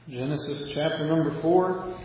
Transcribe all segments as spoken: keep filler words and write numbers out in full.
Genesis chapter number four.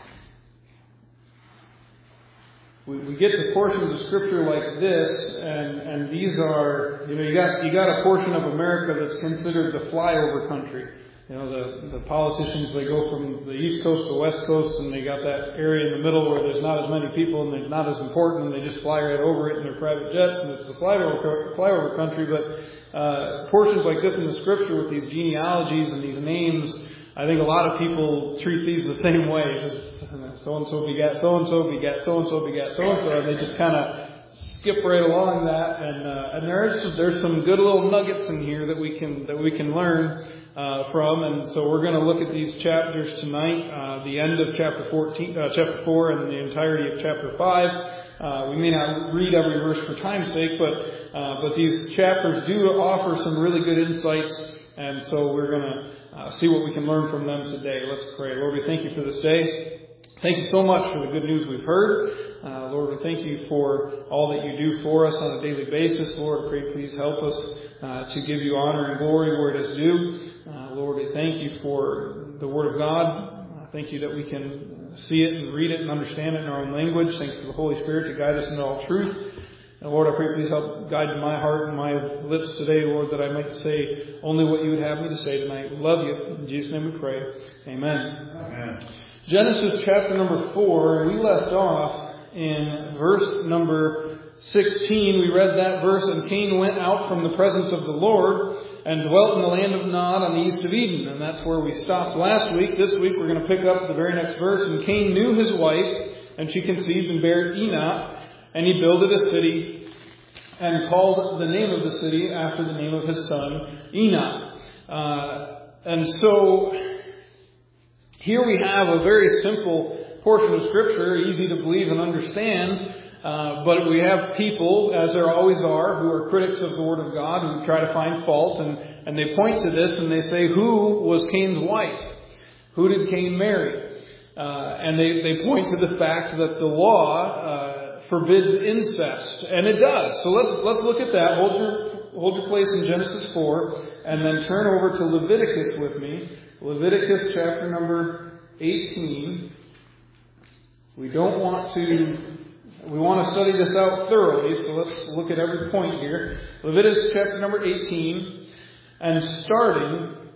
We, we get to portions of Scripture like this, and, and these are, you know, you got you got a portion of America that's considered the flyover country. You know, the, the politicians, they go from the East Coast to the West Coast, and they got that area in the middle where there's not as many people and they're not as important, and they just fly right over it in their private jets, and it's the flyover, flyover country. But uh, portions like this in the Scripture with these genealogies and these names, I think a lot of people treat these the same way. Just so-and-so begat so-and-so begat so-and-so begat so-and-so, and they just kind of skip right along that. And uh, and there's there's some good little nuggets in here that we can that we can learn uh, from. And so we're going to look at these chapters tonight. Uh, the end of chapter fourteen, uh, chapter four, and the entirety of chapter five. Uh, we may not read every verse for time's sake, but uh, but these chapters do offer some really good insights, and so we're going to Uh, see what we can learn from them today. Let's pray. Lord, we thank you for this day. Thank you so much for the good news we've heard. Uh, Lord, we thank you for all that you do for us on a daily basis. Lord, I pray please help us uh, to give you honor and glory where it is due. Uh, Lord, we thank you for the Word of God. Uh, thank you that we can see it and read it and understand it in our own language. Thank you for the Holy Spirit to guide us into all truth. And Lord, I pray please help guide my heart and my lips today, Lord, that I might say only what you would have me to say tonight. We love you. In Jesus' name we pray. Amen. Amen. Genesis chapter number four, we left off in verse number sixteen. We read that verse, and Cain went out from the presence of the Lord and dwelt in the land of Nod on the east of Eden. And that's where we stopped last week. This week we're going to pick up the very next verse. And Cain knew his wife, and she conceived and bare Enoch. And he builded a city and called the name of the city after the name of his son, Enoch. Uh, and so here we have a very simple portion of Scripture, easy to believe and understand. Uh, but we have people, as there always are, who are critics of the Word of God, who try to find fault. And, and they point to this and they say, who was Cain's wife? Who did Cain marry? Uh, and they, they point to the fact that the law Uh, forbids incest, and it does. So let's let's look at that. Hold your hold your place in Genesis four, and then turn over to Leviticus with me. Leviticus chapter number eighteen. We don't want to. We want to study this out thoroughly, so let's look at every point here. Leviticus chapter number eighteen, and starting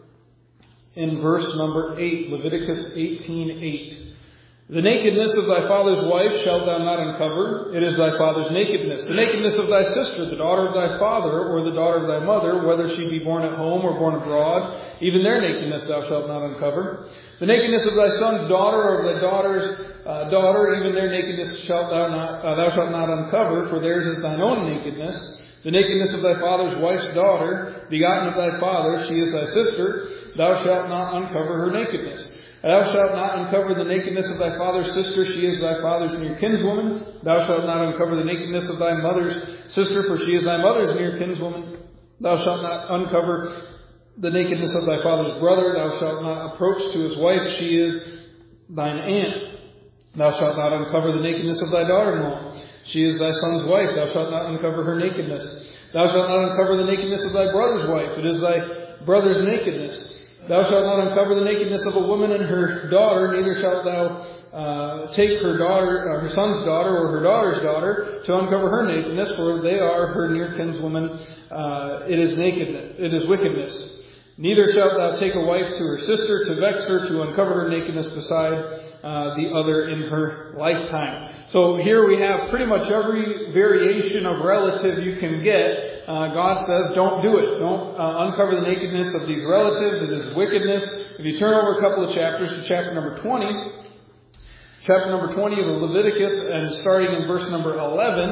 in verse number eight. Leviticus eighteen eight. The nakedness of thy father's wife shalt thou not uncover. It is thy father's nakedness. The nakedness of thy sister, the daughter of thy father, or the daughter of thy mother, whether she be born at home or born abroad, even their nakedness thou shalt not uncover. The nakedness of thy son's daughter, or of thy daughter's uh, daughter, even their nakedness shalt thou not uh, thou shalt not uncover, for theirs is thine own nakedness. The nakedness of thy father's wife's daughter, begotten of thy father, she is thy sister, thou shalt not uncover her nakedness. Thou shalt not uncover the nakedness of thy father's sister, she is thy father's near kinswoman. Thou shalt not uncover the nakedness of thy mother's sister, for she is thy mother's near kinswoman. Thou shalt not uncover the nakedness of thy father's brother. Thou shalt not approach to his wife, she is thine aunt. Thou shalt not uncover the nakedness of thy daughter-in-law. She is thy son's wife. Thou shalt not uncover her nakedness. Thou shalt not uncover the nakedness of thy brother's wife. It is thy brother's nakedness. Thou shalt not uncover the nakedness of a woman and her daughter, neither shalt thou uh, take her daughter, uh, her son's daughter, or her daughter's daughter, to uncover her nakedness, for they are her near kinswoman. Uh, it is nakedness, it is wickedness. Neither shalt thou take a wife to her sister, to vex her, to uncover her nakedness beside uh, the other in her lifetime. So here we have pretty much every variation of relative you can get. Uh, God says, don't do it. Don't uh, uncover the nakedness of these relatives. It is wickedness. If you turn over a couple of chapters to chapter number twenty, chapter number twenty of Leviticus, and starting in verse number eleven,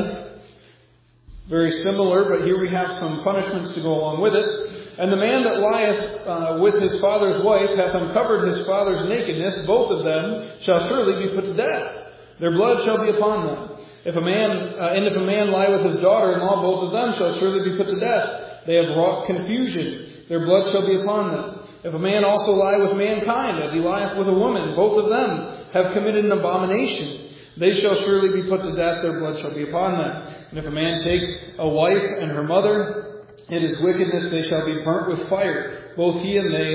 very similar, but here we have some punishments to go along with it. And the man that lieth uh, with his father's wife hath uncovered his father's nakedness. Both of them shall surely be put to death. Their blood shall be upon them. If a man, uh, and if a man lie with his daughter-in-law, both of them shall surely be put to death. They have wrought confusion. Their blood shall be upon them. If a man also lie with mankind, as he lieth with a woman, both of them have committed an abomination. They shall surely be put to death. Their blood shall be upon them. And if a man take a wife and her mother, it is wickedness. They shall be burnt with fire. Both he and they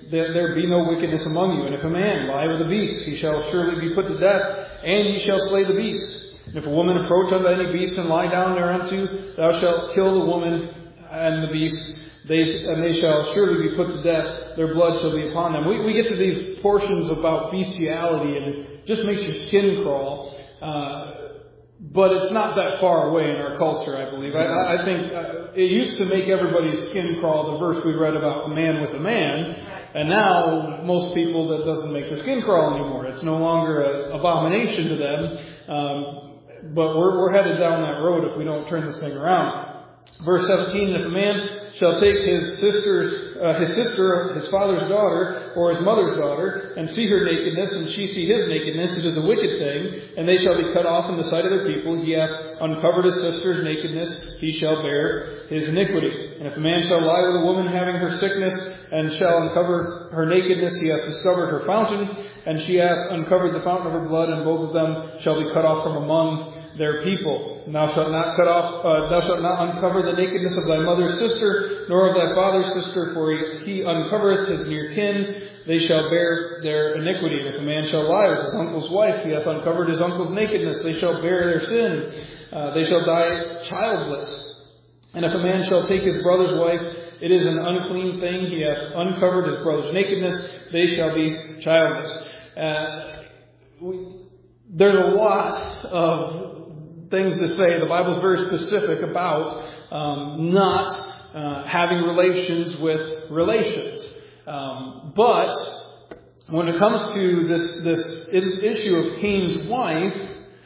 there, there be no wickedness among you. And if a man lie with a beast, he shall surely be put to death, and ye shall slay the beast. And if a woman approach unto any beast and lie down thereunto, thou shalt kill the woman and the beast, they, and they shall surely be put to death. Their blood shall be upon them. We, we get to these portions about bestiality, and it just makes your skin crawl. Uh, but it's not that far away in our culture, I believe. I, I think uh, it used to make everybody's skin crawl, the verse we read about a man with a man. And now, most people, that doesn't make their skin crawl anymore. It's no longer an abomination to them. Um, but we're, we're headed down that road if we don't turn this thing around. Verse seventeen, if a man shall take his sister's, uh, his sister, his father's daughter, or his mother's daughter, and see her nakedness, and she see his nakedness, it is a wicked thing, and they shall be cut off in the sight of their people. He hath uncovered his sister's nakedness, he shall bear his iniquity. And if a man shall lie with a woman having her sickness, and shall uncover her nakedness, he hath discovered her fountain, and she hath uncovered the fountain of her blood, and both of them shall be cut off from among their people. And thou shalt not cut off, uh, thou shalt not uncover the nakedness of thy mother's sister, nor of thy father's sister, for he, he uncovereth his near kin. They shall bear their iniquity. And if a man shall lie with his uncle's wife, he hath uncovered his uncle's nakedness. They shall bear their sin. Uh, they shall die childless. And if a man shall take his brother's wife, it is an unclean thing. He hath uncovered his brother's nakedness. They shall be childless. Uh, we, there's a lot of things to say. The Bible's very specific about um, not uh, having relations with relations. Um, but when it comes to this this issue of Cain's wife,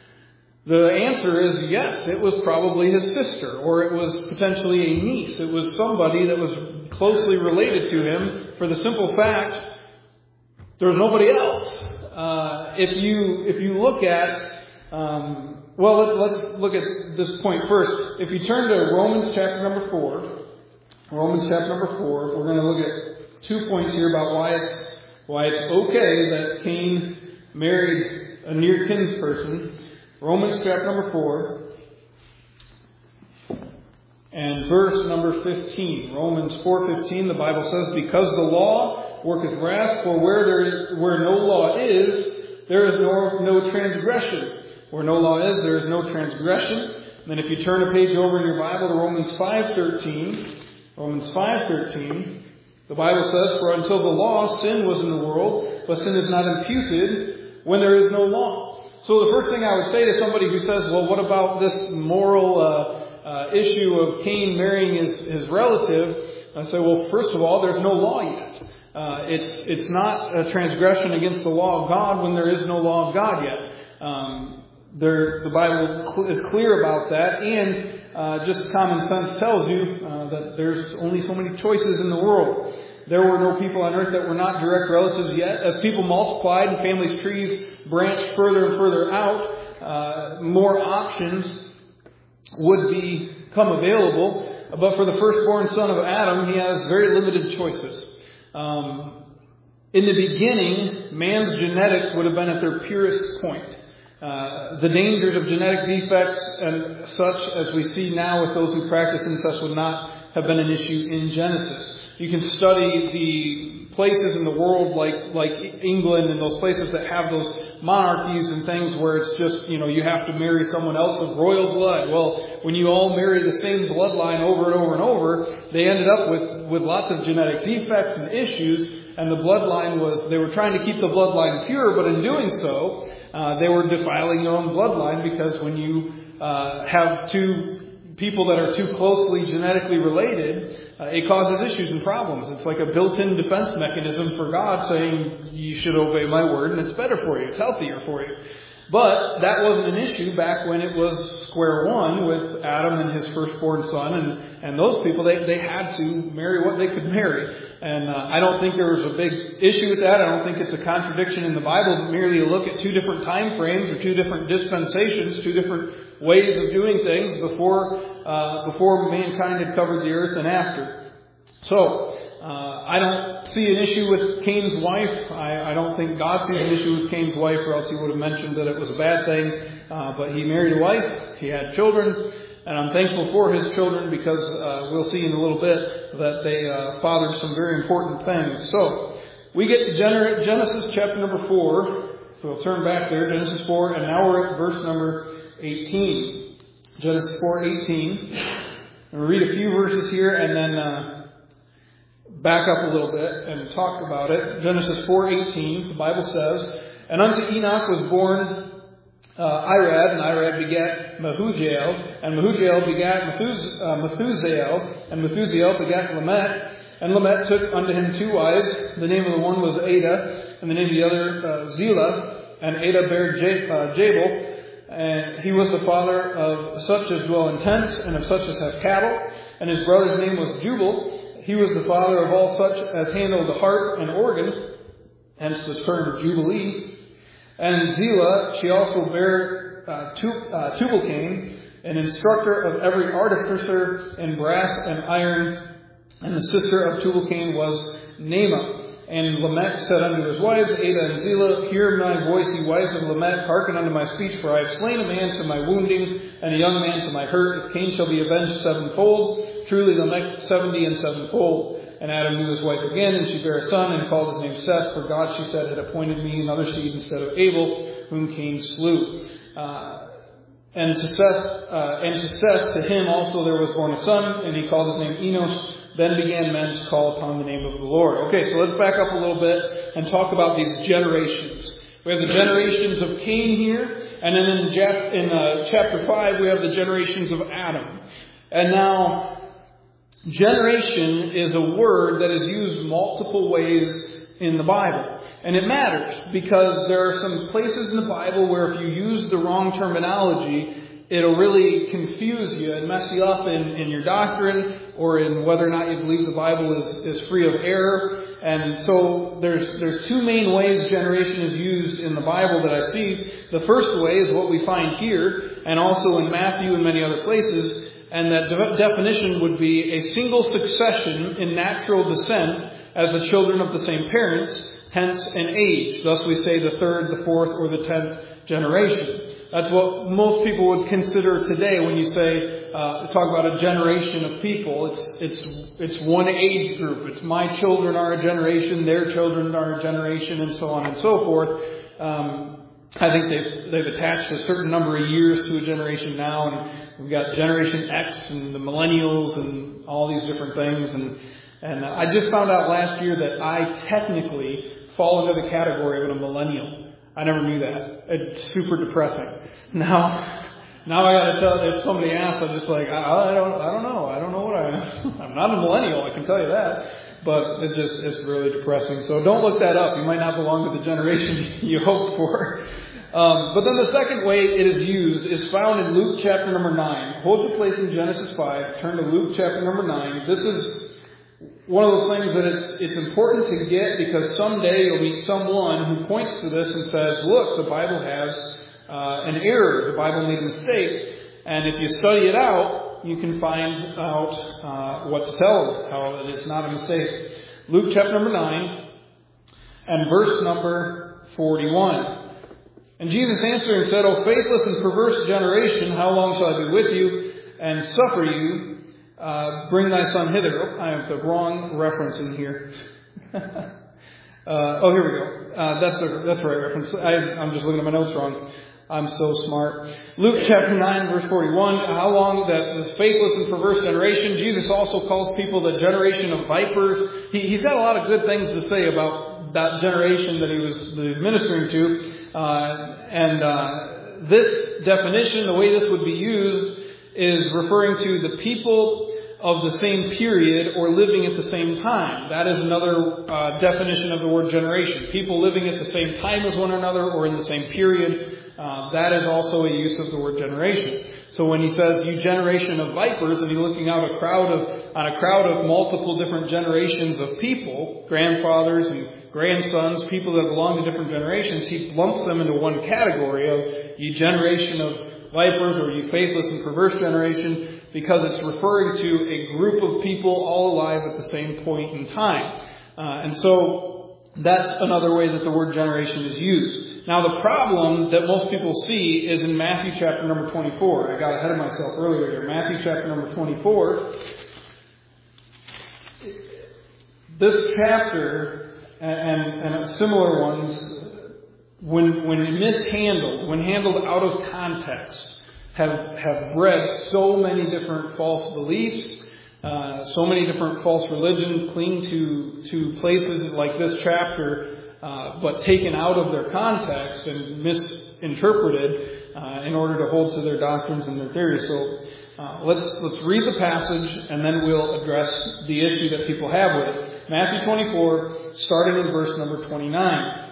the answer is yes, it was probably his sister, or it was potentially a niece. It was somebody that was closely related to him, for the simple fact there was nobody else. Uh, if you if you look at um, well, let, let's look at this point first. If you turn to Romans chapter number four, Romans chapter number four, we're going to look at two points here about why it's why it's okay that Cain married a near kinsperson. Romans chapter number four and verse number fifteen. Romans four fifteen. The Bible says, "Because the law worketh wrath, for where there where no law is, there is no no transgression." Where no law is, there is no transgression. And then if you turn a page over in your Bible to Romans five thirteen, Romans five thirteen, the Bible says, "For until the law, sin was in the world, but sin is not imputed when there is no law." So the first thing I would say to somebody who says, well, what about this moral uh, uh, issue of Cain marrying his, his relative? I say, well, first of all, there's no law yet. Uh, it's it's not a transgression against the law of God when there is no law of God yet. Um, There, the Bible is clear about that, and uh, just common sense tells you uh, that there's only so many choices in the world. There were no people on earth that were not direct relatives yet. As people multiplied and families' trees branched further and further out, uh, more options would become available. But for the firstborn son of Adam, he has very limited choices. Um, in the beginning, man's genetics would have been at their purest point. Uh, the dangers of genetic defects and such as we see now with those who practice incest would not have been an issue in Genesis. You can study the places in the world like, like England and those places that have those monarchies and things where it's just, you know, you have to marry someone else of royal blood. Well, when you all marry the same bloodline over and over and over, they ended up with, with lots of genetic defects and issues, and the bloodline was, they were trying to keep the bloodline pure, but in doing so, Uh, they were defiling their own bloodline, because when you uh, have two people that are too closely genetically related, uh, it causes issues and problems. It's like a built-in defense mechanism for God saying, you should obey my word and it's better for you, it's healthier for you. But that wasn't an issue back when it was square one with Adam and his firstborn son, and, and those people, they, they had to marry what they could marry. And uh, I don't think there was a big issue with that. I don't think it's a contradiction in the Bible, but merely to look at two different time frames or two different dispensations, two different ways of doing things before uh, before mankind had covered the earth and after. So, uh, I don't see an issue with Cain's wife. I, I don't think God sees an issue with Cain's wife, or else he would have mentioned that it was a bad thing. Uh, but he married a wife. He had children. And I'm thankful for his children, because uh, we'll see in a little bit that they uh, fathered some very important things. So, we get to Genesis chapter number four. So we'll turn back there, Genesis four, and now we're at verse number eighteen. Genesis four eighteen. We'll read a few verses here and then uh, back up a little bit and talk about it. Genesis four eighteen, the Bible says, "And unto Enoch was born uh, Irad, and Irad begat Mehujael, and Mehujael begat Methus- uh, Methusael, and Methusael begat Lamech. And Lamech took unto him two wives. The name of the one was Ada, and the name of the other uh, Zillah. And Ada bare J- uh, Jabal. And he was the father of such as dwell in tents, and of such as have cattle. And his brother's name was Jubal. He was the father of all such as handle the harp and organ, hence the term Jubilee. And Zillah, she also bare uh, tu- uh, Tubal-Cain, an instructor of every artificer in brass and iron. And the sister of Tubal-Cain was Naamah. And Lamech said unto his wives, Ada and Zillah, Hear my voice, ye wives of Lamech, hearken unto my speech, for I have slain a man to my wounding, and a young man to my hurt. If Cain shall be avenged sevenfold, truly Lamech seventy and sevenfold. And Adam knew his wife again, and she bare a son, and called his name Seth, for God, she said, had appointed me another seed instead of Abel, whom Cain slew. Uh, and to Seth, uh, and to Seth, to him also there was born a son, and he called his name Enos. Then began men to call upon the name of the Lord. Okay, so let's back up a little bit and talk about these generations. We have the generations of Cain here, and then in, Jeff, in uh, chapter five we have the generations of Adam. And now, generation is a word that is used multiple ways in the Bible. And it matters, because there are some places in the Bible where if you use the wrong terminology, it'll really confuse you and mess you up in, in your doctrine or in whether or not you believe the Bible is, is free of error. And so there's there's two main ways generation is used in the Bible that I see. The first way is what we find here and also in Matthew and many other places. And that de- definition would be a single succession in natural descent as the children of the same parents, hence an age. Thus we say the third, the fourth, or the tenth generation. That's what most people would consider today when you say, uh, talk about a generation of people. It's, it's, it's one age group. It's my children are a generation, their children are a generation, and so on and so forth. Um, I think they've, they've attached a certain number of years to a generation now, and we've got Generation X and the millennials and all these different things. And, and I just found out last year that I technically fall into the category of a millennial. I never knew that. It's super depressing. Now, now I got to tell. If somebody asks, I'm just like, I, I don't, I don't know. I don't know what I am. I'm not a millennial. I can tell you that. But it just, it's really depressing. So don't look that up. You might not belong to the generation you hoped for. Um, but then the second way it is used is found in Luke chapter number nine. Hold your place in Genesis five. Turn to Luke chapter number nine. This is one of those things that it's it's important to get, because someday you'll meet someone who points to this and says, look, the Bible has uh, an error. The Bible made a mistake. And if you study it out, you can find out uh, what to tell them, how it's not a mistake. Luke chapter number nine and verse number forty-one. And Jesus answering said, O faithless and perverse generation, how long shall I be with you and suffer you? Uh, bring thy son hither. Oh, I have the wrong reference in here. uh, oh, here we go. Uh, that's the, that's the right reference. I, I'm just looking at my notes wrong. I'm so smart. Luke chapter nine, verse forty-one. How long that this faithless and perverse generation. Jesus also calls people the generation of vipers. He, he's got a lot of good things to say about that generation that he was, that he was ministering to. Uh, and uh, this definition, the way this would be used, is referring to the people of the same period or living at the same time. That is another uh, definition of the word generation. People living at the same time as one another or in the same period. Uh, that is also a use of the word generation. So when he says, you generation of vipers, and he's looking out a crowd of, on a crowd of multiple different generations of people, grandfathers and grandsons, people that belong to different generations, he lumps them into one category of you generation of vipers or you faithless and perverse generation, because it's referring to a group of people all alive at the same point in time. Uh, and so that's another way that the word generation is used. Now the problem that most people see is in Matthew chapter number twenty-four. I got ahead of myself earlier here. Matthew chapter number twenty-four. This chapter and, and similar ones, when when mishandled, when handled out of context, have have bred so many different false beliefs, uh, so many different false religions, cling to to places like this chapter, uh, but taken out of their context and misinterpreted uh, in order to hold to their doctrines and their theories. So uh, let's let's read the passage and then we'll address the issue that people have with it. Matthew twenty-four, starting in verse number twenty-nine.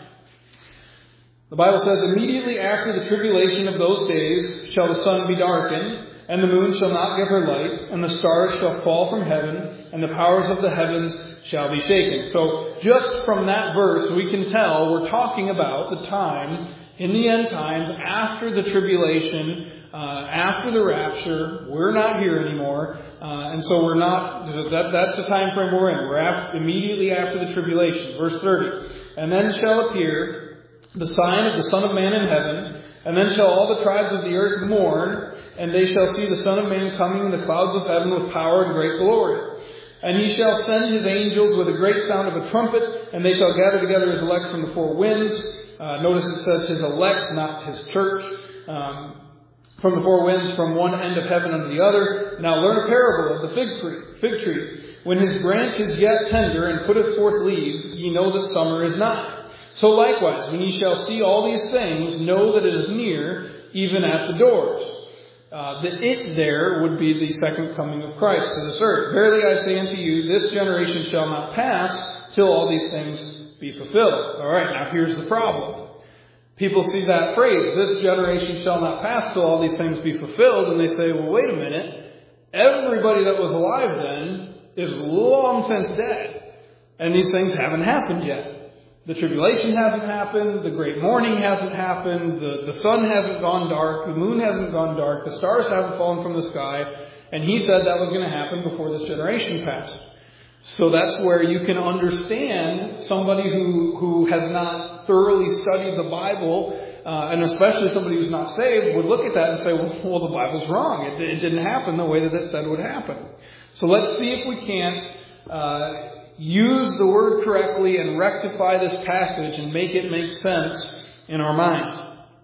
The Bible says, "Immediately after the tribulation of those days shall the sun be darkened, and the moon shall not give her light, and the stars shall fall from heaven, and the powers of the heavens shall be shaken." So just from that verse we can tell we're talking about the time in the end times after the tribulation, uh, after the rapture. We're not here anymore, uh, and so we're not, that, that's the time frame we're in. We're after, immediately after the tribulation. Verse thirty, "And then shall appear the sign of the Son of Man in heaven, and then shall all the tribes of the earth mourn, and they shall see the Son of Man coming in the clouds of heaven with power and great glory. And he shall send his angels with a great sound of a trumpet, and they shall gather together his elect from the four winds." Uh, notice it says his elect, not his church. Um, "from the four winds, from one end of heaven unto the other. Now learn a parable of the fig tree. Fig tree. When his branch is yet tender, and putteth forth leaves, ye know that summer is nigh. So likewise, when ye shall see all these things, know that it is near, even at the doors." Uh, the it there would be the second coming of Christ to this earth. "Verily I say unto you, this generation shall not pass till all these things be fulfilled." All right, now here's the problem. People see that phrase, "this generation shall not pass till all these things be fulfilled," and they say, well, wait a minute. Everybody that was alive then is long since dead, and these things haven't happened yet. The tribulation hasn't happened. The great mourning hasn't happened. The, the sun hasn't gone dark. The moon hasn't gone dark. The stars haven't fallen from the sky. And he said that was going to happen before this generation passed. So that's where you can understand somebody who, who has not thoroughly studied the Bible, uh, and especially somebody who's not saved, would look at that and say, well, well the Bible's wrong. It, it didn't happen the way that it said would happen. So let's see if we can't uh use the word correctly and rectify this passage and make it make sense in our minds.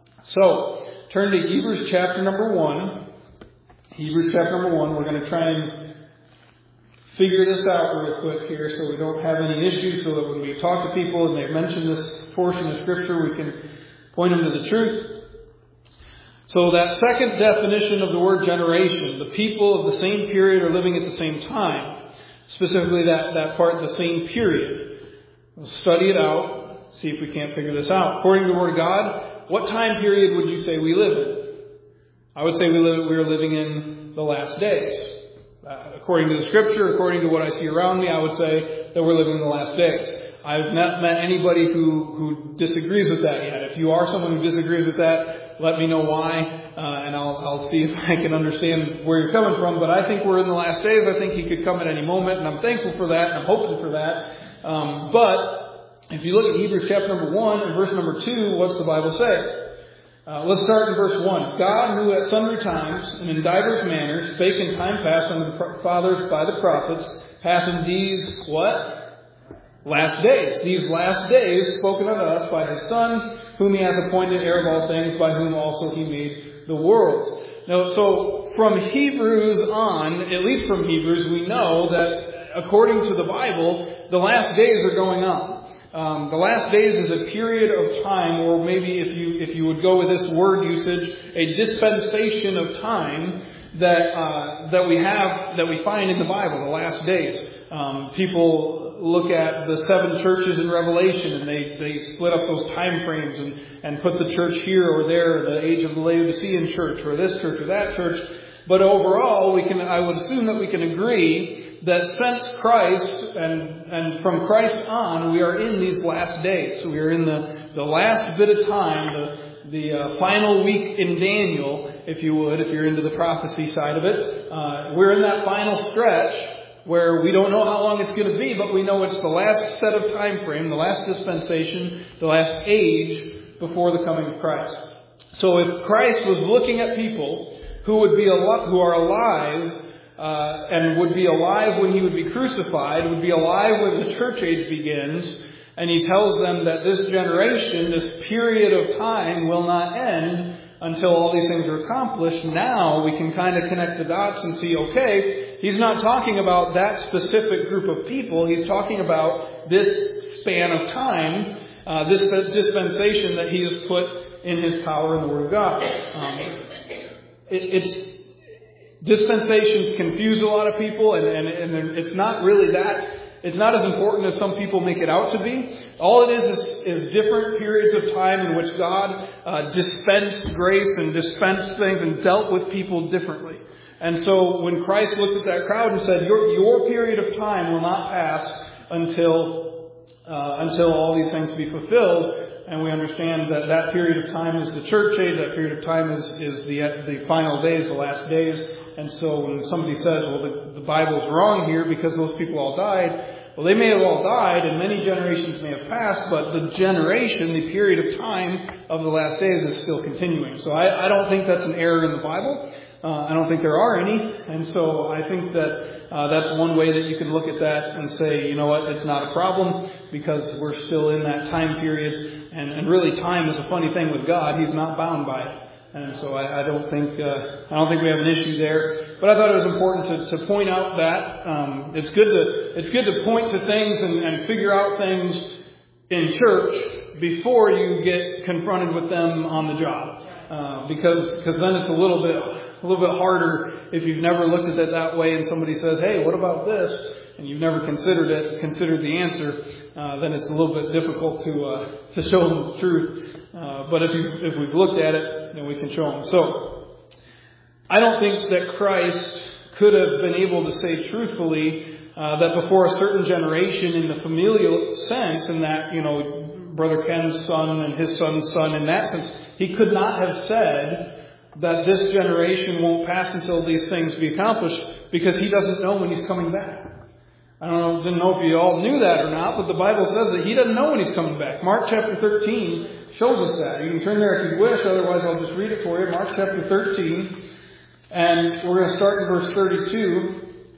So, turn to Hebrews chapter number one. Hebrews chapter number one. We're going to try and figure this out real quick here so we don't have any issues, so that when we talk to people and they've mentioned this portion of Scripture, we can point them to the truth. So that second definition of the word generation, the people of the same period are living at the same time. Specifically that, that part, the same period. We'll study it out, see if we can't figure this out. According to the Word of God, what time period would you say we live in? I would say we live, we are living in the last days. Uh, according to the Scripture, according to what I see around me, I would say that we're living in the last days. I've not met anybody who, who disagrees with that yet. If you are someone who disagrees with that, let me know why. Uh, and I'll, I'll see if I can understand where you're coming from. But I think we're in the last days. I think he could come at any moment, and I'm thankful for that, and I'm hoping for that. Um, but if you look at Hebrews chapter number one and verse number two, what's the Bible say? Uh, let's start in verse one. "God, who at sundry times and in divers manners spake in time past unto the fathers by the prophets, hath in these," what? "last days." These last days spoken unto us by his Son, whom he hath appointed heir of all things, by whom also he made the world. Now, so from Hebrews on, at least from Hebrews, we know that according to the Bible, the last days are going on. Um, the last days is a period of time, or maybe if you if you would go with this word usage, a dispensation of time that uh, that we have that we find in the Bible. The last days. Um, people look at the seven churches in Revelation, and they, they split up those time frames and, and put the church here or there, the age of the Laodicean church, or this church or that church. But overall, we can I would assume that we can agree that since Christ and and from Christ on, we are in these last days. So we are in the, the last bit of time, the the uh, final week in Daniel, if you would, if you're into the prophecy side of it. Uh, we're in that final stretch where we don't know how long it's going to be, but we know it's the last set of time frame, the last dispensation, the last age before the coming of Christ. So if Christ was looking at people who would be al- who are alive uh, and would be alive when he would be crucified, would be alive when the church age begins, And he tells them that this generation, this period of time will not end until all these things are accomplished. Now we can kind of connect the dots and see, okay, he's not talking about that specific group of people. He's talking about this span of time, uh, this dispensation that he has put in his power in the Word of God. Um, it, it's dispensations confuse a lot of people, and, and, and it's not really that. It's not as important as some people make it out to be. All it is is, is different periods of time in which God uh, dispensed grace and dispensed things and dealt with people differently. And so when Christ looked at that crowd and said, your, your period of time will not pass until uh, until all these things be fulfilled. And we understand that that period of time is the church age. That period of time is, is the the final days, the last days. And so when somebody says, well, the, the Bible's wrong here because those people all died, well, they may have all died and many generations may have passed, but the generation, the period of time of the last days is still continuing. So I, I don't think that's an error in the Bible. Uh, I don't think there are any. And so I think that uh, that's one way that you can look at that and say, you know what, it's not a problem because we're still in that time period. And, and really time is a funny thing with God. He's not bound by it. And so I, I don't think uh, I don't think we have an issue there. But I thought it was important to, to point out that um, it's good to it's good to point to things and, and figure out things in church before you get confronted with them on the job, uh, because because then it's a little bit a little bit harder if you've never looked at it that way and somebody says, hey, what about this? And you've never considered it, considered the answer. Uh, then it's a little bit difficult to uh, to show them the truth. Uh, but if you if we've looked at it, then we can show them. So I don't think that Christ could have been able to say truthfully uh, that before a certain generation in the familial sense, in that, you know, Brother Ken's son and his son's son, in that sense, he could not have said that this generation won't pass until these things be accomplished because he doesn't know when he's coming back. I don't know, didn't know if you all knew that or not, but the Bible says that he doesn't know when he's coming back. Mark chapter thirteen shows us that. You can turn there if you wish, otherwise I'll just read it for you. Mark chapter thirteen, and we're going to start in verse thirty-two.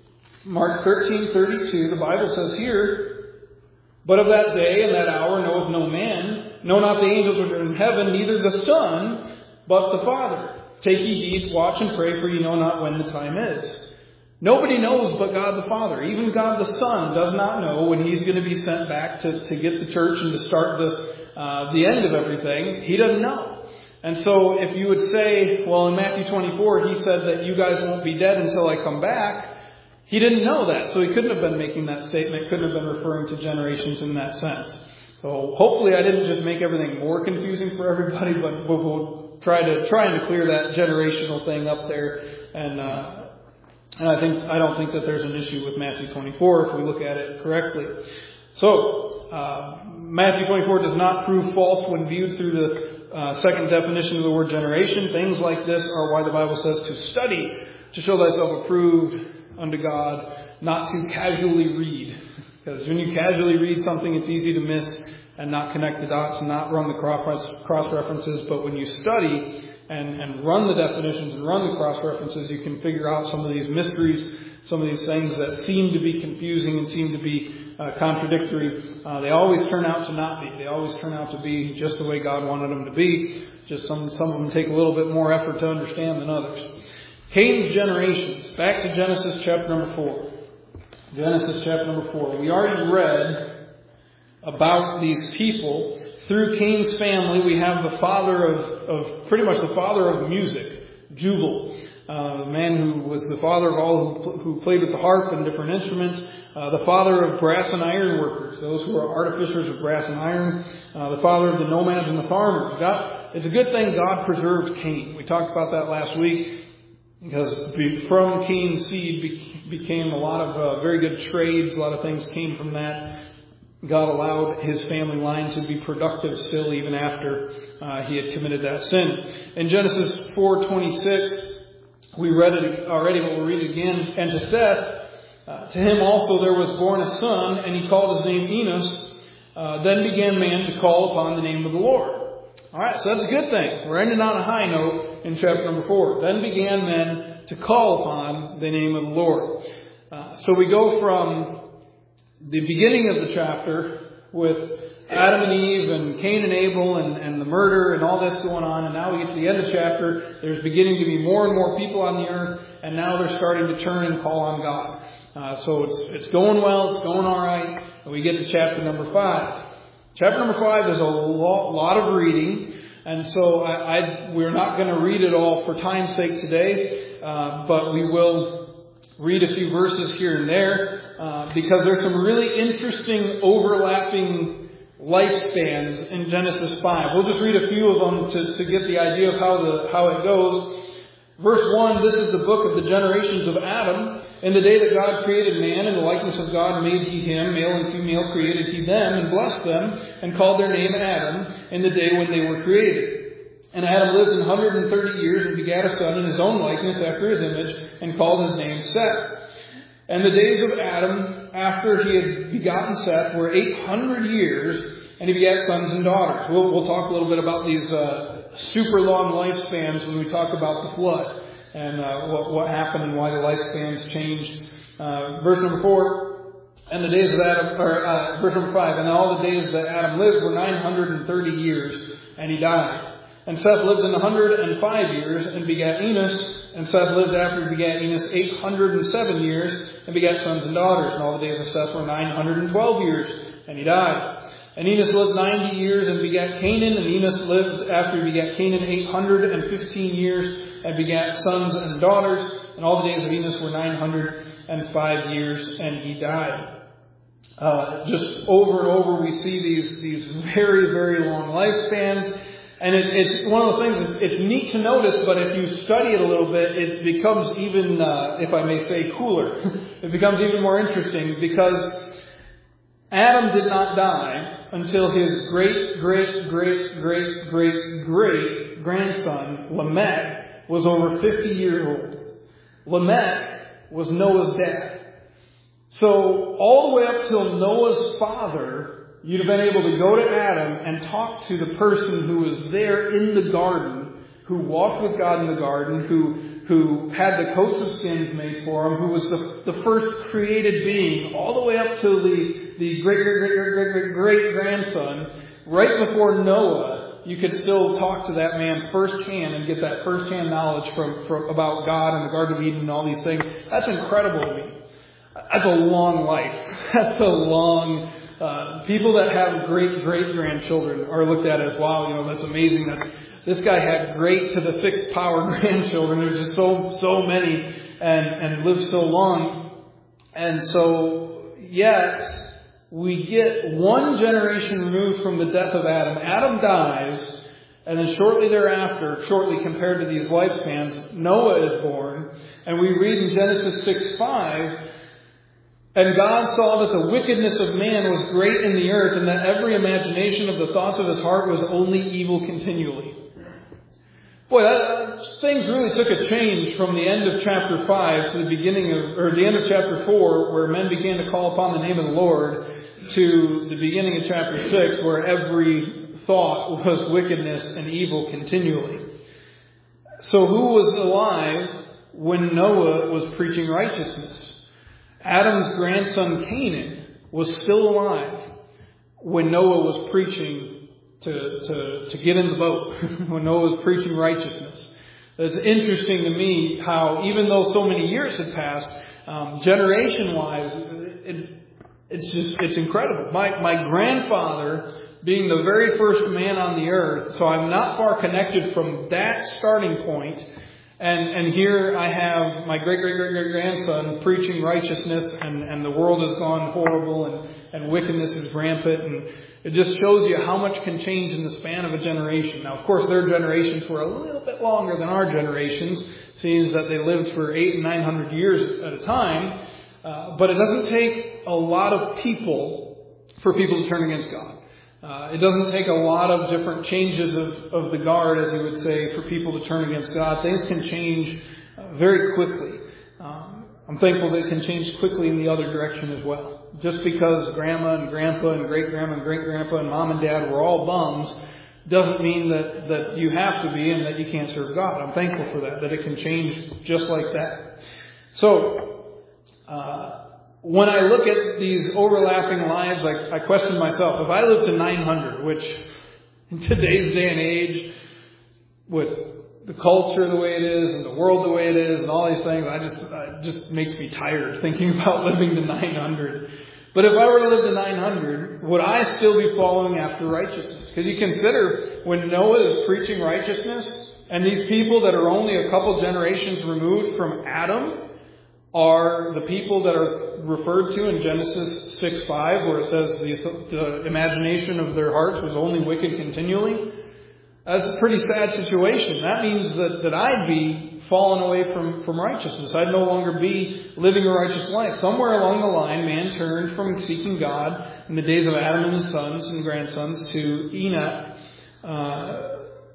Mark thirteen thirty-two, the Bible says here, but of that day and that hour knoweth no man, no not the angels which are in heaven, neither the Son, but the Father. Take ye heed, watch and pray, for ye know not when the time is. Nobody knows but God the Father. Even God the Son does not know when He's going to be sent back to, to get the church and to start the uh, the end of everything. He doesn't know. And so if you would say, well, in Matthew twenty-four, He said that you guys won't be dead until I come back. He didn't know that. So He couldn't have been making that statement, couldn't have been referring to generations in that sense. So hopefully I didn't just make everything more confusing for everybody, but we'll try to, trying to clear that generational thing up there. And, uh, And I think I don't think that there's an issue with Matthew twenty-four if we look at it correctly. So uh, Matthew twenty-four does not prove false when viewed through the uh, second definition of the word generation. Things like this are why the Bible says to study, to show thyself approved unto God, not to casually read. Because when you casually read something, it's easy to miss and not connect the dots and not run the cross references. But when you study And, and run the definitions and run the cross-references, you can figure out some of these mysteries, some of these things that seem to be confusing and seem to be uh, contradictory. Uh, they always turn out to not be. They always turn out to be just the way God wanted them to be. Just some, some of them take a little bit more effort to understand than others. Cain's generations. Back to Genesis chapter number four. Genesis chapter number four. We already read about these people. Through Cain's family, we have the father of, of pretty much the father of music, Jubal, uh, the man who was the father of all who, who played with the harp and different instruments, uh, the father of brass and iron workers, those who are artificers of brass and iron, uh, the father of the nomads and the farmers. God, it's a good thing God preserved Cain. We talked about that last week because from Cain's seed became a lot of uh, very good trades. A lot of things came from that. God allowed his family line to be productive still even after uh, he had committed that sin. In Genesis four twenty-six, we read it already, but we'll read it again. And to Seth, uh, to him also there was born a son, and he called his name Enos. Uh, then began man to call upon the name of the Lord. All right, so that's a good thing. We're ending on a high note in chapter number four. Then began men to call upon the name of the Lord. Uh, so we go from the beginning of the chapter with Adam and Eve and Cain and Abel and, and the murder and all this going on. And now we get to the end of the chapter. There's beginning to be more and more people on the earth. And now they're starting to turn and call on God. Uh, so it's it's going well. It's going all right. And we get to chapter number five. Chapter number five is a lot, lot of reading. And so I, I we're not going to read it all for time's sake today. Uh, but we will read a few verses here and there. Uh, because there's some really interesting overlapping lifespans in Genesis five. We'll just read a few of them to, to get the idea of how the how it goes. Verse one, this is the book of the generations of Adam. In the day that God created man, in the likeness of God made he him, male and female created he them, and blessed them, and called their name Adam, in the day when they were created. And Adam lived one hundred thirty years and begat a son in his own likeness after his image, and called his name Seth. And the days of Adam, after he had begotten Seth, were eight hundred years, and he begat sons and daughters. We'll, we'll talk a little bit about these uh, super long lifespans when we talk about the flood and uh, what, what happened and why the lifespans changed. Uh, verse number four, and the days of Adam, or uh, verse number five, and all the days that Adam lived were nine hundred thirty years, and he died. And Seth lived in one hundred five years and begat Enos. And Seth lived after he begat Enos eight hundred seven years and begat sons and daughters. And all the days of Seth were nine hundred twelve years, and he died. And Enos lived ninety years and begat Canaan. And Enos lived after he begat Canaan eight hundred fifteen years and begat sons and daughters. And all the days of Enos were nine hundred five years, and he died. Uh, just over and over we see these, these very, very long lifespans. And it, it's one of those things, it's, it's neat to notice, but if you study it a little bit, it becomes even, uh, if I may say, cooler. It becomes even more interesting because Adam did not die until his great, great, great, great, great, great grandson, Lamech, was over fifty years old. Lamech was Noah's dad. So all the way up till Noah's father, you'd have been able to go to Adam and talk to the person who was there in the garden, who walked with God in the garden, who who had the coats of skins made for him, who was the, the first created being, all the way up to the, the great, great, great, great, great, great, great grandson. Right before Noah, you could still talk to that man firsthand and get that firsthand knowledge from, from about God and the Garden of Eden and all these things. That's incredible to me. That's a long life. That's a long... Uh, people that have great great grandchildren are looked at as, wow, you know, that's amazing. That's this guy had great to the sixth power grandchildren. There's just so so many and and lived so long. And so yet we get one generation removed from the death of Adam. Adam dies, and then shortly thereafter, shortly compared to these lifespans, Noah is born. And we read in Genesis six five, and God saw that the wickedness of man was great in the earth, and that every imagination of the thoughts of his heart was only evil continually. Boy, that, things really took a change from the end of chapter five to the beginning of, or the end of chapter four, where men began to call upon the name of the Lord, to the beginning of chapter six, where every thought was wickedness and evil continually. So who was alive when Noah was preaching righteousness? Adam's grandson Canaan was still alive when Noah was preaching to, to, to get in the boat, when Noah was preaching righteousness. It's interesting to me how, even though so many years had passed, um, generation-wise, it, it's just, it's incredible. My, my grandfather being the very first man on the earth, so I'm not far connected from that starting point. And and here I have my great-great-great-great-grandson preaching righteousness, and, and the world has gone horrible, and, and wickedness is rampant. And it just shows you how much can change in the span of a generation. Now, of course, their generations were a little bit longer than our generations, seeing that they lived for eight and nine hundred years at a time. Uh, but it doesn't take a lot of people for people to turn against God. Uh, it doesn't take a lot of different changes of, of the guard, as you would say, for people to turn against God. Things can change uh, very quickly. Um, I'm thankful that it can change quickly in the other direction as well. Just because grandma and grandpa and great-grandma and great-grandpa and mom and dad were all bums doesn't mean that, that you have to be and that you can't serve God. I'm thankful for that, that it can change just like that. So, uh, when I look at these overlapping lives, I, I question myself. If I live to nine hundred, which in today's day and age, with the culture the way it is and the world the way it is and all these things, I just it just makes me tired thinking about living to nine hundred. But if I were to live to nine hundred, would I still be following after righteousness? Because you consider when Noah is preaching righteousness, and these people that are only a couple generations removed from Adam are the people that are referred to in Genesis six five, where it says the, the imagination of their hearts was only wicked continually. That's a pretty sad situation. That means that, that I'd be fallen away from, from righteousness. I'd no longer be living a righteous life. Somewhere along the line, man turned from seeking God in the days of Adam and his sons and grandsons to Enoch, uh,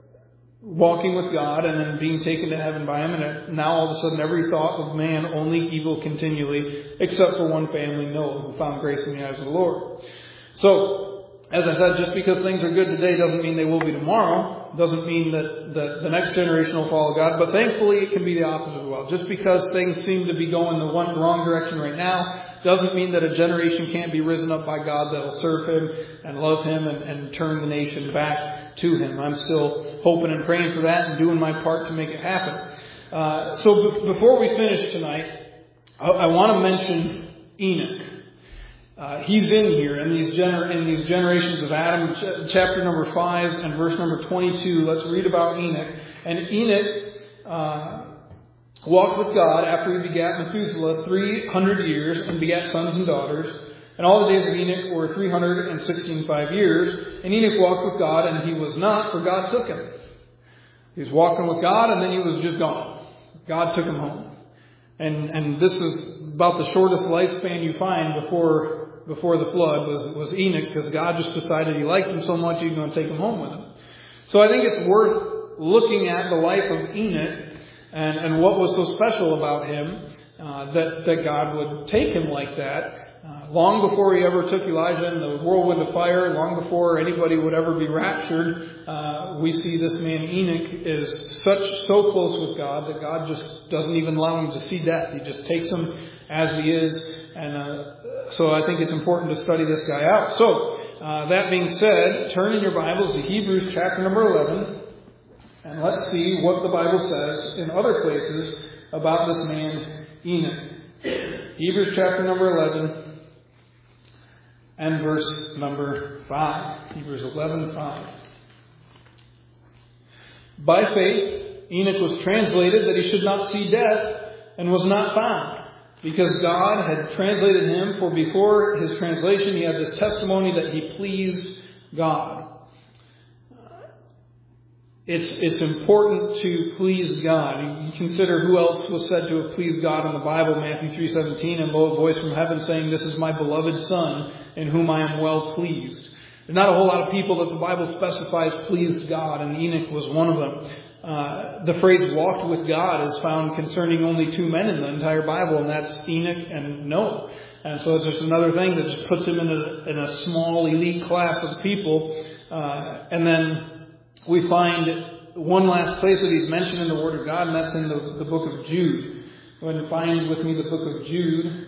walking with God and then being taken to heaven by Him. And now all of a sudden every thought of man only evil continually, except for one family, Noah, who found grace in the eyes of the Lord. So, as I said, just because things are good today doesn't mean they will be tomorrow. Doesn't mean that, that the next generation will follow God. But thankfully it can be the opposite as well. Just because things seem to be going the one wrong direction right now doesn't mean that a generation can't be risen up by God that will serve Him and love Him and, and turn the nation back to Him. I'm still hoping and praying for that and doing my part to make it happen. Uh, so be- before we finish tonight, I, I want to mention Enoch. Uh, he's in here in these, gener- in these generations of Adam, ch- chapter number five and verse number twenty-two. Let's read about Enoch. And Enoch uh, walked with God after he begat Methuselah three hundred years and begat sons and daughters. And all the days of Enoch were three hundred sixteen five years. And Enoch walked with God, and he was not, for God took him. He was walking with God, and then he was just gone. God took him home. And and this is about the shortest lifespan you find before before the flood was, was Enoch, because God just decided He liked him so much He's going to take him home with him. So I think it's worth looking at the life of Enoch and, and what was so special about him uh, that, that God would take him like that. Uh, long before He ever took Elijah in the whirlwind of fire, long before anybody would ever be raptured, uh, we see this man Enoch is such so close with God that God just doesn't even allow him to see death. He just takes him as he is. And uh, so I think it's important to study this guy out. So uh, that being said, turn in your Bibles to Hebrews chapter number eleven, and let's see what the Bible says in other places about this man Enoch. Hebrews chapter number eleven and verse number five. Hebrews eleven five. By faith, Enoch was translated that he should not see death, and was not found, because God had translated him, for before his translation he had this testimony that he pleased God. It's, it's important to please God. You consider who else was said to have pleased God in the Bible, Matthew three seventeen, and lo, a voice from heaven saying, "This is my beloved Son, in whom I am well pleased." There's not a whole lot of people that the Bible specifies pleased God, and Enoch was one of them. Uh, the phrase "walked with God" is found concerning only two men in the entire Bible, and that's Enoch and Noah. And so it's just another thing that just puts him in a, in a small elite class of people. Uh, and then we find one last place that he's mentioned in the Word of God, and that's in the, the book of Jude. Go ahead and find with me the book of Jude.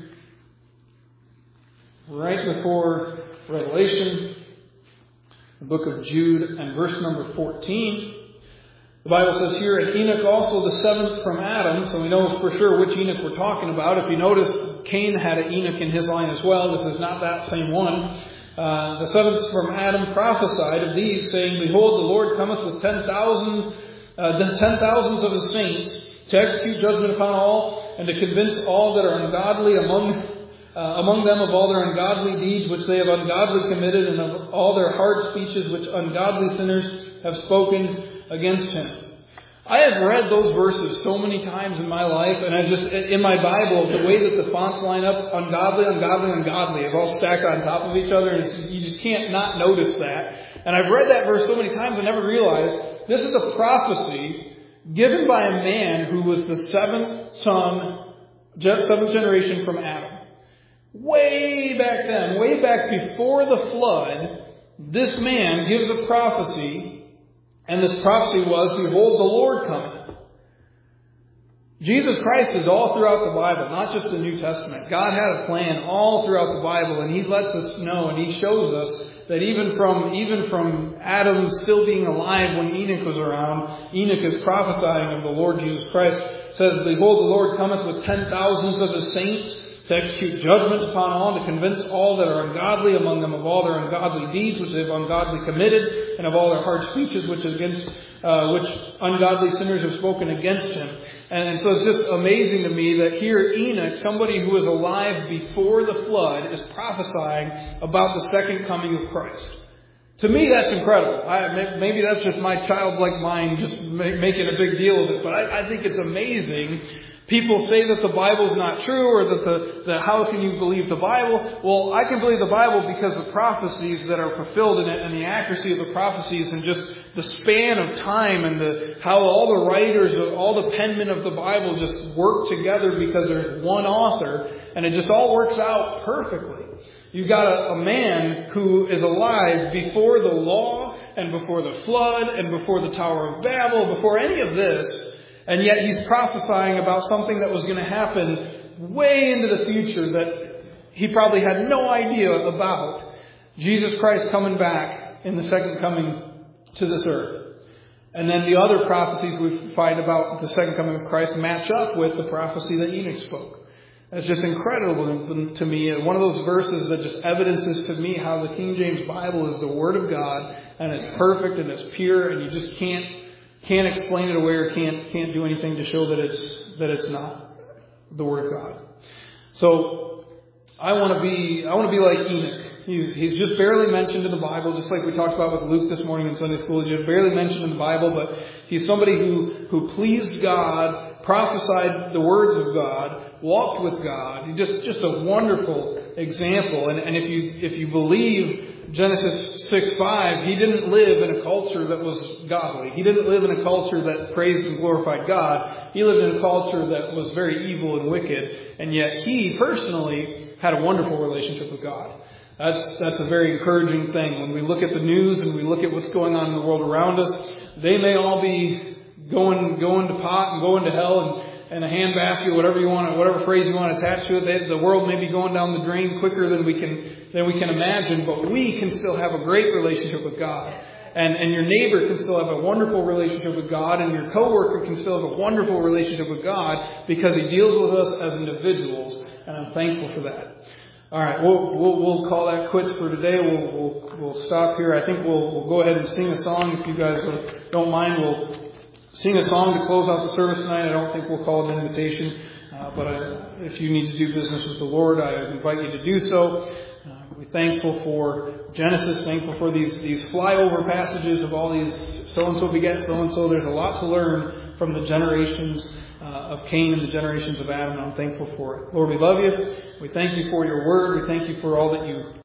Right before Revelation, the book of Jude and verse number fourteen. The Bible says here, "And Enoch also the seventh from Adam." So we know for sure which Enoch we're talking about. If you notice, Cain had an Enoch in his line as well. This is not that same one. Uh, the seventh from Adam prophesied of these, saying, "Behold, the Lord cometh with ten thousand, uh, the ten thousands of His saints, to execute judgment upon all, and to convince all that are ungodly among uh, among them of all their ungodly deeds which they have ungodly committed, and of all their hard speeches which ungodly sinners have spoken against Him." I have read those verses so many times in my life, and I just, in my Bible, the way that the fonts line up, ungodly, ungodly, ungodly, is all stacked on top of each other, and it's, you just can't not notice that. And I've read that verse so many times I never realized this is a prophecy given by a man who was the seventh son, seventh generation from Adam. Way back then, way back before the flood, this man gives a prophecy. And this prophecy was, "Behold, the Lord cometh." Jesus Christ is all throughout the Bible, not just the New Testament. God had a plan all throughout the Bible, and He lets us know, and He shows us that even from even from Adam still being alive when Enoch was around, Enoch is prophesying of the Lord Jesus Christ. It says, "Behold, the Lord cometh with ten thousands of His saints, to execute judgment upon all, to convince all that are ungodly among them of all their ungodly deeds which they have ungodly committed, and of all their hard speeches which against uh, which ungodly sinners have spoken against Him." And, and so it's just amazing to me that here Enoch, somebody who was alive before the flood, is prophesying about the second coming of Christ. To me, that's incredible. I, maybe that's just my childlike mind just making a big deal of it, but I, I think it's amazing. People say that the Bible's not true, or that the that how can you believe the Bible? Well, I can believe the Bible because of prophecies that are fulfilled in it, and the accuracy of the prophecies, and just the span of time, and the how all the writers, all the penmen of the Bible just work together because there's one author, and it just all works out perfectly. You've got a, a man who is alive before the law, and before the flood, and before the Tower of Babel, before any of this. And yet he's prophesying about something that was going to happen way into the future that he probably had no idea about. Jesus Christ coming back in the second coming to this earth. And then the other prophecies we find about the second coming of Christ match up with the prophecy that Enoch spoke. That's just incredible to me. One of those verses that just evidences to me how the King James Bible is the Word of God, and it's perfect and it's pure, and you just can't Can't explain it away, or can't can't do anything to show that it's that it's not the Word of God. So I want to be I want to be like Enoch. He's he's just barely mentioned in the Bible, just like we talked about with Luke this morning in Sunday school. He's just barely mentioned in the Bible, but he's somebody who who pleased God, prophesied the words of God, walked with God. He's just just a wonderful example. And and if you if you believe Genesis six five, he didn't live in a culture that was godly. He didn't live in a culture that praised and glorified God. He lived in a culture that was very evil and wicked. And yet he personally had a wonderful relationship with God. That's that's a very encouraging thing. When we look at the news and we look at what's going on in the world around us, they may all be going going to pot and going to hell and and a handbasket, whatever you want, whatever phrase you want to attach to it. They, the world may be going down the drain quicker than we can than we can imagine, but we can still have a great relationship with God. And and your neighbor can still have a wonderful relationship with God, and your coworker can still have a wonderful relationship with God because He deals with us as individuals, and I'm thankful for that. All right, we'll we'll, we'll call that quits for today. We'll we'll we'll stop here. I think we'll we'll go ahead and sing a song if you guys don't mind. We'll sing a song to close out the service tonight. I don't think we'll call it an invitation, uh, but I, if you need to do business with the Lord, I invite you to do so. Uh, we're thankful for Genesis, thankful for these these flyover passages of all these so-and-so beget so-and-so. There's a lot to learn from the generations uh, of Cain and the generations of Adam, and I'm thankful for it. Lord, we love you. We thank you for your word. We thank you for all that you